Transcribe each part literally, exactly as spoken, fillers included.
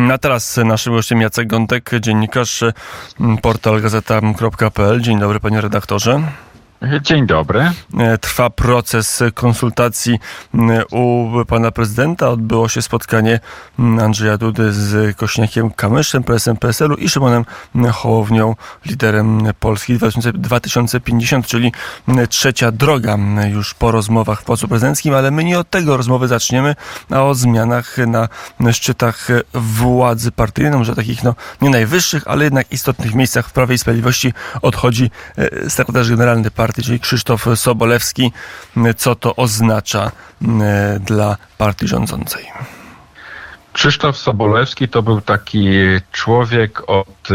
A teraz naszym gościem Jacek Gądek, dziennikarz, portal gazeta kropka pe el. Dzień dobry, panie redaktorze. Dzień dobry. Trwa proces konsultacji u pana prezydenta. Odbyło się spotkanie Andrzeja Dudy z Kosiniakiem-Kamyszem, prezesem P S L u i Szymonem Hołownią, liderem Polski dwa tysiące pięćdziesiąt, czyli trzecia droga już po rozmowach w Pałacu Prezydenckim, ale my nie od tego rozmowy zaczniemy, a o zmianach na szczytach władzy partyjnej, no może takich no, nie najwyższych, ale jednak istotnych miejscach w Prawie i Sprawiedliwości odchodzi sekretarz generalny partii, czyli Krzysztof Sobolewski. Co to oznacza dla partii rządzącej? Krzysztof Sobolewski to był taki człowiek od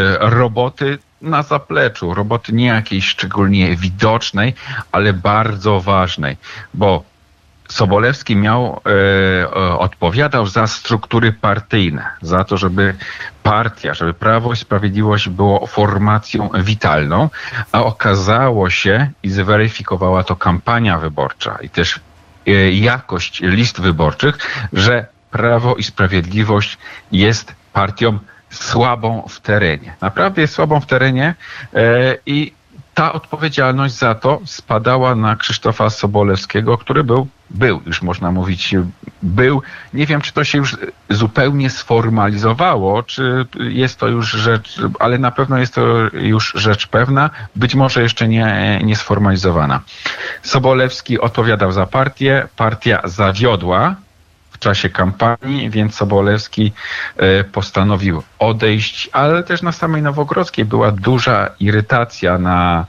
roboty na zapleczu. Roboty nie jakiejś szczególnie widocznej, ale bardzo ważnej, bo Sobolewski miał, e, odpowiadał za struktury partyjne, za to, żeby partia, żeby Prawo i Sprawiedliwość było formacją witalną, a okazało się i zweryfikowała to kampania wyborcza i też e, jakość list wyborczych, że Prawo i Sprawiedliwość jest partią słabą w terenie. Naprawdę jest słabą w terenie e, i ta odpowiedzialność za to spadała na Krzysztofa Sobolewskiego, który był, był, już można mówić, był, nie wiem, czy to się już zupełnie sformalizowało, czy jest to już rzecz, ale na pewno jest to już rzecz pewna, być może jeszcze nie, nie sformalizowana. Sobolewski odpowiadał za partię, partia zawiodła w czasie kampanii, więc Sobolewski postanowił odejść, ale też na samej Nowogrodzkiej była duża irytacja, na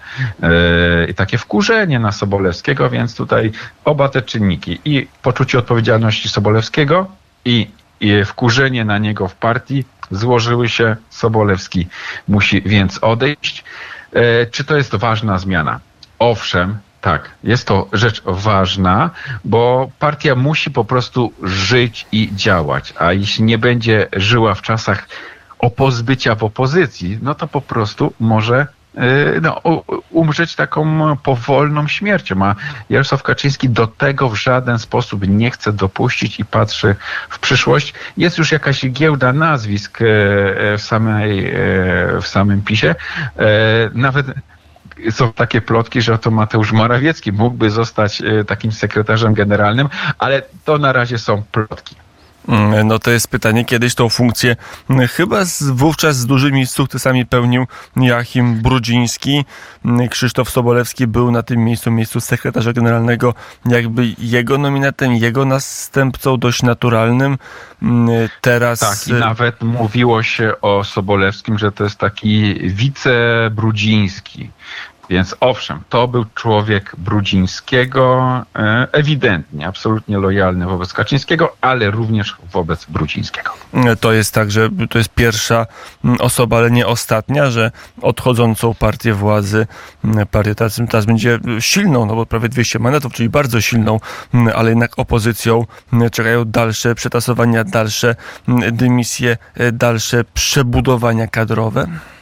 e, takie wkurzenie na Sobolewskiego, więc tutaj oba te czynniki, i poczucie odpowiedzialności Sobolewskiego i, i wkurzenie na niego w partii złożyły się. Sobolewski musi więc odejść. E, czy to jest ważna zmiana? Owszem, tak, jest to rzecz ważna, bo partia musi po prostu żyć i działać, a jeśli nie będzie żyła w czasach opozbycia w opozycji, no to po prostu może no, umrzeć taką powolną śmiercią. A Jarosław Kaczyński do tego w żaden sposób nie chce dopuścić i patrzy w przyszłość. Jest już jakaś giełda nazwisk w, samej, w samym PiSie. Nawet są takie plotki, że to Mateusz Morawiecki mógłby zostać takim sekretarzem generalnym, ale to na razie są plotki. No to jest pytanie, kiedyś tą funkcję chyba z, wówczas z dużymi sukcesami pełnił Joachim Brudziński. Krzysztof Sobolewski był na tym miejscu, miejscu sekretarza generalnego, jakby jego nominatem, jego następcą dość naturalnym. Teraz... Tak, i nawet mówiło się o Sobolewskim, że to jest taki wicebrudziński. Więc owszem, to był człowiek Brudzińskiego, ewidentnie, absolutnie lojalny wobec Kaczyńskiego, ale również wobec Brudzińskiego. To jest tak, że to jest pierwsza osoba, ale nie ostatnia, że odchodzącą partię władzy, partię teraz będzie silną, no bo prawie dwieście mandatów, czyli bardzo silną, ale jednak opozycją czekają dalsze przetasowania, dalsze dymisje, dalsze przebudowania kadrowe.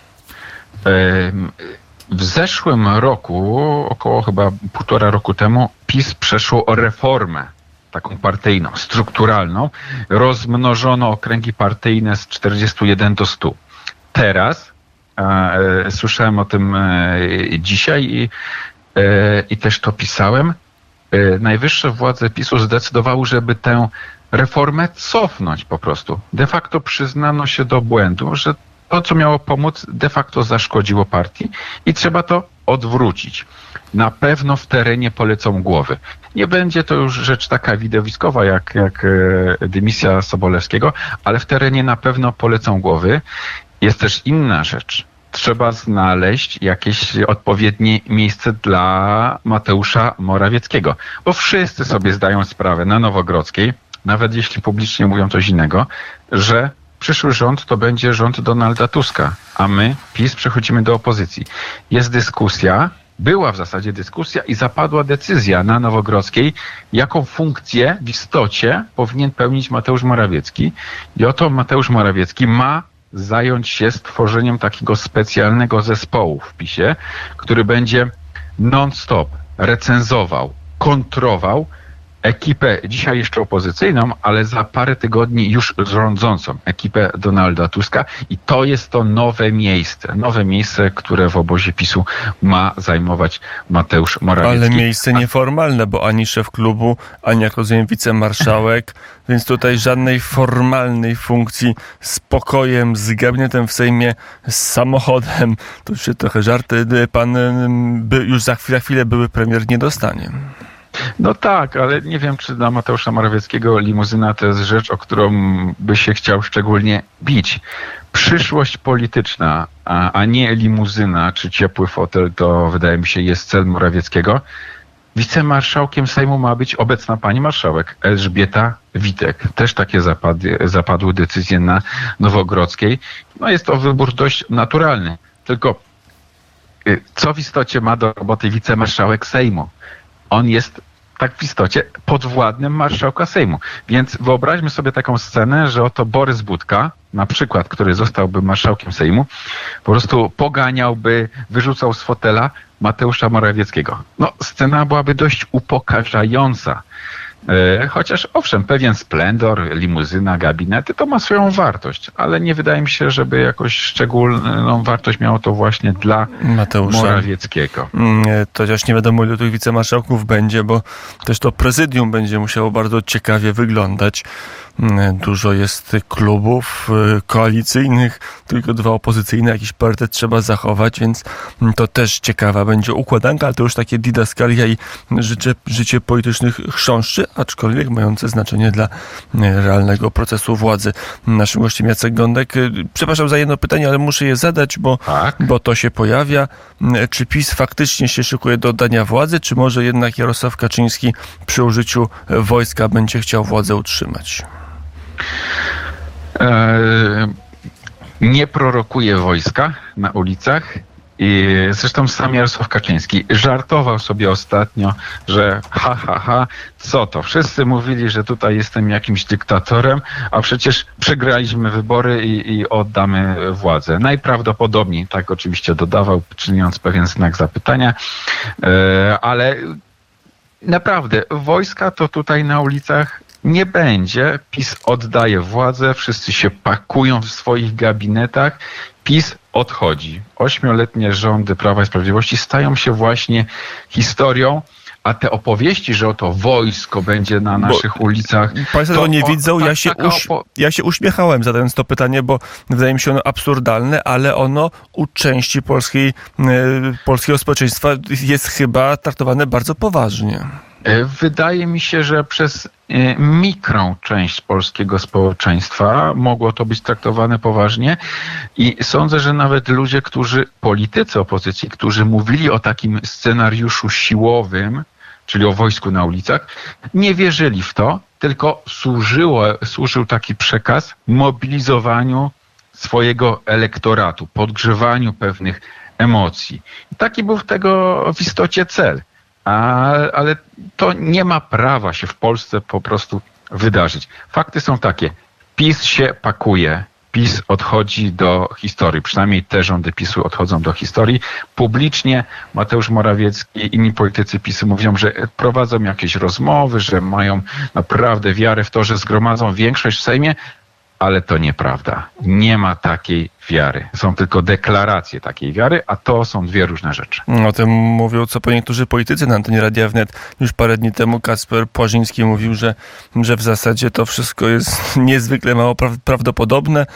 Um. W zeszłym roku, około chyba półtora roku temu, PiS przeszło reformę taką partyjną, strukturalną. Rozmnożono okręgi partyjne z czterdziestu jeden do stu. Teraz, e, słyszałem o tym e, dzisiaj i, e, i też to pisałem, e, najwyższe władze PiSu zdecydowały, żeby tę reformę cofnąć po prostu. De facto przyznano się do błędu, że to, co miało pomóc, de facto zaszkodziło partii i trzeba to odwrócić. Na pewno w terenie polecą głowy. Nie będzie to już rzecz taka widowiskowa jak, jak dymisja Sobolewskiego, ale w terenie na pewno polecą głowy. Jest też inna rzecz. Trzeba znaleźć jakieś odpowiednie miejsce dla Mateusza Morawieckiego, bo wszyscy sobie zdają sprawę na Nowogrodzkiej, nawet jeśli publicznie mówią coś innego, że przyszły rząd to będzie rząd Donalda Tuska, a my, PiS, przechodzimy do opozycji. Jest dyskusja, była w zasadzie dyskusja i zapadła decyzja na Nowogrodzkiej, jaką funkcję w istocie powinien pełnić Mateusz Morawiecki. I oto Mateusz Morawiecki ma zająć się stworzeniem takiego specjalnego zespołu w PiSie, który będzie non-stop recenzował, kontrował ekipę, dzisiaj jeszcze opozycyjną, ale za parę tygodni już rządzącą ekipę Donalda Tuska i to jest to nowe miejsce, nowe miejsce, które w obozie PiSu ma zajmować Mateusz Morawiecki. Ale miejsce nieformalne, bo ani szef klubu, ani jak rozumiem wicemarszałek, więc tutaj żadnej formalnej funkcji z pokojem, z gabinetem w Sejmie, z samochodem, to już się trochę żarty, pan by, już za chwilę, chwilę były premier nie dostanie. No tak, ale nie wiem, czy dla Mateusza Morawieckiego limuzyna to jest rzecz, o którą by się chciał szczególnie bić. Przyszłość polityczna, a, a nie limuzyna czy ciepły fotel, to wydaje mi się jest cel Morawieckiego. Wicemarszałkiem Sejmu ma być obecna pani marszałek Elżbieta Witek. Też takie zapadły, zapadły decyzje na Nowogrodzkiej. No jest to wybór dość naturalny. Tylko co w istocie ma do roboty wicemarszałek Sejmu? On jest tak w istocie podwładnym marszałka Sejmu. Więc wyobraźmy sobie taką scenę, że oto Borys Budka, na przykład, który zostałby marszałkiem Sejmu, po prostu poganiałby, wyrzucał z fotela Mateusza Morawieckiego. No, scena byłaby dość upokarzająca. E, chociaż owszem, pewien splendor, limuzyna, gabinety, to ma swoją wartość, ale nie wydaje mi się, żeby jakoś szczególną wartość miało to właśnie dla Mateusza Morawieckiego. To chociaż nie wiadomo, ile tych wicemarszałków będzie, bo też to prezydium będzie musiało bardzo ciekawie wyglądać. Dużo jest klubów koalicyjnych, tylko dwa opozycyjne, jakiś parytet trzeba zachować, więc to też ciekawa będzie układanka, ale to już takie didaskalia i życie, życie politycznych chrząszczy, aczkolwiek mające znaczenie dla realnego procesu władzy. Naszym gościem Jacek Gądek. Przepraszam za jedno pytanie, ale muszę je zadać, bo, tak? bo to się pojawia. Czy PiS faktycznie się szykuje do oddania władzy, czy może jednak Jarosław Kaczyński przy użyciu wojska będzie chciał władzę utrzymać? Nie prorokuje wojska na ulicach i zresztą sam Jarosław Kaczyński żartował sobie ostatnio, że ha, ha, ha, co to? Wszyscy mówili, że tutaj jestem jakimś dyktatorem, a przecież przegraliśmy wybory i, i oddamy władzę. Najprawdopodobniej, tak oczywiście dodawał, czyniąc pewien znak zapytania, ale naprawdę wojska to tutaj na ulicach nie będzie. PiS oddaje władzę, wszyscy się pakują w swoich gabinetach, PiS odchodzi. Ośmioletnie rządy Prawa i Sprawiedliwości stają się właśnie historią, a te opowieści, że oto wojsko będzie na naszych bo ulicach... Państwo to nie o, widzą, ja, się uś, ja się uśmiechałem zadając to pytanie, bo wydaje mi się ono absurdalne, ale ono u części polskiej, polskiego społeczeństwa jest chyba traktowane bardzo poważnie. Wydaje mi się, że przez mikrą część polskiego społeczeństwa mogło to być traktowane poważnie i sądzę, że nawet ludzie, którzy, politycy opozycji, którzy mówili o takim scenariuszu siłowym, czyli o wojsku na ulicach, nie wierzyli w to, tylko służyło, służył taki przekaz mobilizowaniu swojego elektoratu, podgrzewaniu pewnych emocji. I taki był tego w istocie cel. A, ale to nie ma prawa się w Polsce po prostu wydarzyć. Fakty są takie. PiS się pakuje. PiS odchodzi do historii. Przynajmniej te rządy PiSu odchodzą do historii. Publicznie Mateusz Morawiecki i inni politycy PiSu mówią, że prowadzą jakieś rozmowy, że mają naprawdę wiarę w to, że zgromadzą większość w Sejmie, ale to nieprawda. Nie ma takiej wiary. Są tylko deklaracje takiej wiary, a to są dwie różne rzeczy. O tym mówią co po niektórzy politycy na antenie Radia Wnet. Już parę dni temu Kacper Płażyński mówił, że, że w zasadzie to wszystko jest niezwykle mało pra- prawdopodobne.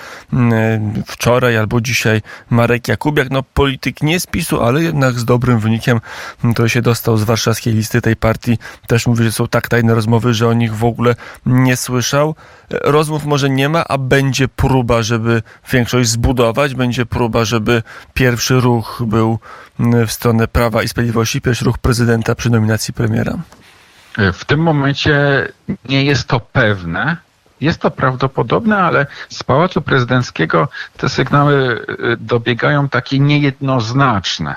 Wczoraj albo dzisiaj Marek Jakubiak, no polityk nie z PiSu, ale jednak z dobrym wynikiem, który się dostał z warszawskiej listy tej partii, też mówi, że są tak tajne rozmowy, że o nich w ogóle nie słyszał. Rozmów może nie ma, a będzie próba, żeby większość zbudować. Będzie próba, żeby pierwszy ruch był w stronę Prawa i Sprawiedliwości, pierwszy ruch prezydenta przy nominacji premiera? W tym momencie nie jest to pewne. Jest to prawdopodobne, ale z Pałacu Prezydenckiego te sygnały dobiegają takie niejednoznaczne.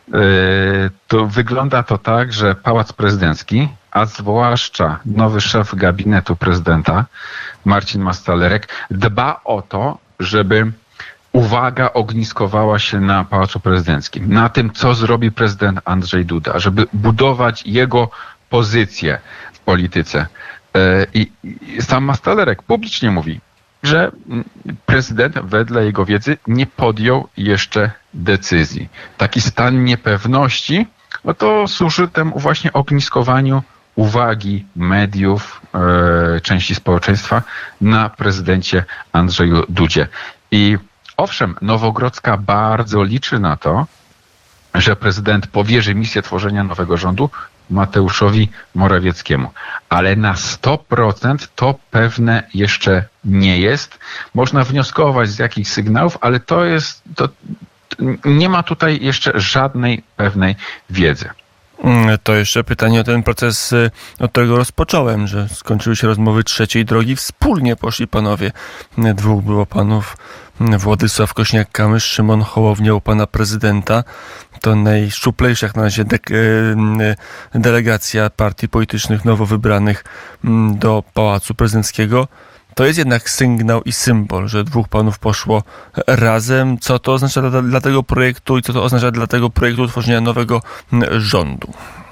To wygląda to tak, że Pałac Prezydencki, a zwłaszcza nowy szef gabinetu prezydenta, Marcin Mastalerek, dba o to, żeby uwaga ogniskowała się na Pałacu Prezydenckim, na tym, co zrobi prezydent Andrzej Duda, żeby budować jego pozycję. polityce. I sam Mastalerek publicznie mówi, że prezydent wedle jego wiedzy nie podjął jeszcze decyzji. Taki stan niepewności, no to służy temu właśnie ogniskowaniu uwagi mediów, e, części społeczeństwa na prezydencie Andrzeju Dudzie. I owszem, Nowogrodzka bardzo liczy na to, że prezydent powierzy misję tworzenia nowego rządu Mateuszowi Morawieckiemu. Ale na sto procent to pewne jeszcze nie jest. Można wnioskować z jakichś sygnałów, ale to jest, to nie ma tutaj jeszcze żadnej pewnej wiedzy. To jeszcze pytanie o ten proces, od którego rozpocząłem, że skończyły się rozmowy trzeciej drogi. Wspólnie poszli panowie. Dwóch było panów: Władysław Kosiniak-Kamysz, Szymon Hołownia u pana prezydenta. To najszczuplejsza jak na razie de- delegacja partii politycznych nowo wybranych do Pałacu Prezydenckiego. To jest jednak sygnał i symbol, że dwóch panów poszło razem. Co to oznacza dla, dla tego projektu i co to oznacza dla tego projektu utworzenia nowego rządu?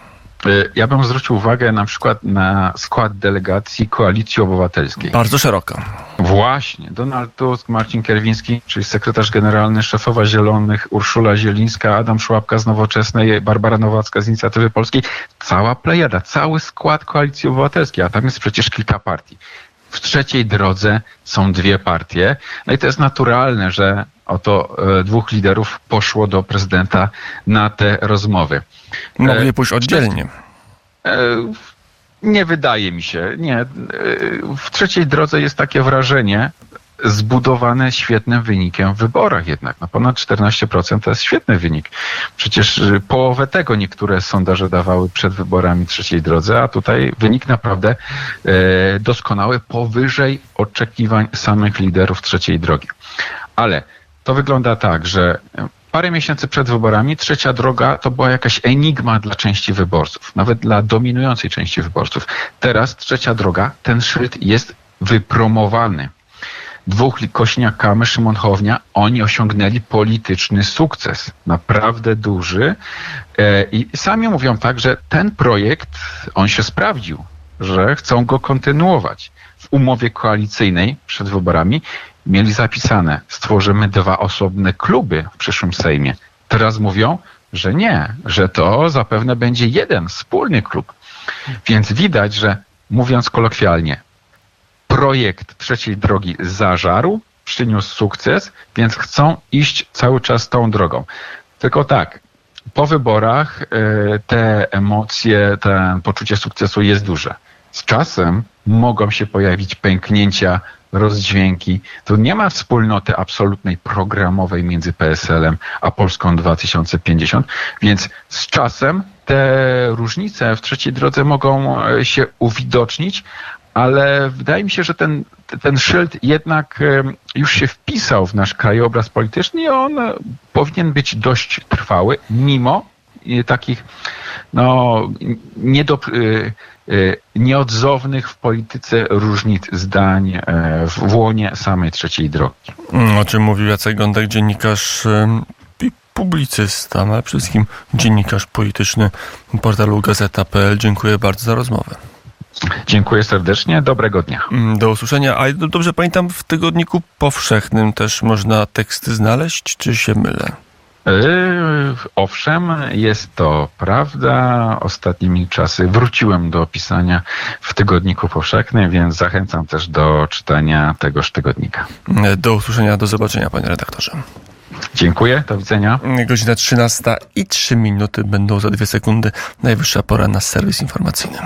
Ja bym zwrócił uwagę na przykład na skład delegacji Koalicji Obywatelskiej. Bardzo szeroka. Właśnie. Donald Tusk, Marcin Kierwiński, czyli sekretarz generalny, szefowa Zielonych, Urszula Zielińska, Adam Szłapka z Nowoczesnej, Barbara Nowacka z Inicjatywy Polskiej. Cała plejada, cały skład Koalicji Obywatelskiej, a tam jest przecież kilka partii. W trzeciej drodze są dwie partie. No i to jest naturalne, że oto e, dwóch liderów poszło do prezydenta na te rozmowy. Mogli pójść oddzielnie. E, nie wydaje mi się. Nie. E, w trzeciej drodze jest takie wrażenie zbudowane świetnym wynikiem w wyborach jednak. No ponad czternaście procent to jest świetny wynik. Przecież połowę tego niektóre sondaże dawały przed wyborami trzeciej drodze, a tutaj wynik naprawdę e, doskonały, powyżej oczekiwań samych liderów trzeciej drogi. Ale to wygląda tak, że parę miesięcy przed wyborami trzecia droga to była jakaś enigma dla części wyborców, nawet dla dominującej części wyborców. Teraz trzecia droga, ten szyld jest wypromowany. Dwóch, Kosiniak-Kamysz, Szymon Hołownia, oni osiągnęli polityczny sukces, naprawdę duży. I sami mówią tak, że ten projekt, on się sprawdził, że chcą go kontynuować. W umowie koalicyjnej przed wyborami mieli zapisane, stworzymy dwa osobne kluby w przyszłym Sejmie. Teraz mówią, że nie, że to zapewne będzie jeden wspólny klub. Więc widać, że mówiąc kolokwialnie, projekt trzeciej drogi zażarł, przyniósł sukces, więc chcą iść cały czas tą drogą. Tylko tak, po wyborach te emocje, to poczucie sukcesu jest duże. Z czasem mogą się pojawić pęknięcia, rozdźwięki. Tu nie ma wspólnoty absolutnej programowej między P S L-em a Polską dwa tysiące pięćdziesiąt, więc z czasem te różnice w trzeciej drodze mogą się uwidocznić, ale wydaje mi się, że ten, ten szyld jednak już się wpisał w nasz krajobraz polityczny i on powinien być dość trwały, mimo takich no, niedo, nieodzownych w polityce różnic zdań w łonie samej trzeciej drogi. O czym mówił Jacek Gądek, dziennikarz i publicysta, ale przede wszystkim dziennikarz polityczny portalu gazeta kropka p l. Dziękuję bardzo za rozmowę. Dziękuję serdecznie, dobrego dnia. Do usłyszenia. A dobrze pamiętam, w Tygodniku Powszechnym też można teksty znaleźć, czy się mylę? Yy, owszem, jest to prawda. Ostatnimi czasy wróciłem do pisania w Tygodniku Powszechnym, więc zachęcam też do czytania tegoż tygodnika. Do usłyszenia, do zobaczenia, panie redaktorze. Dziękuję, do widzenia. Godzina trzynasta i trzy minuty, będą za dwie sekundy. Najwyższa pora na serwis informacyjny.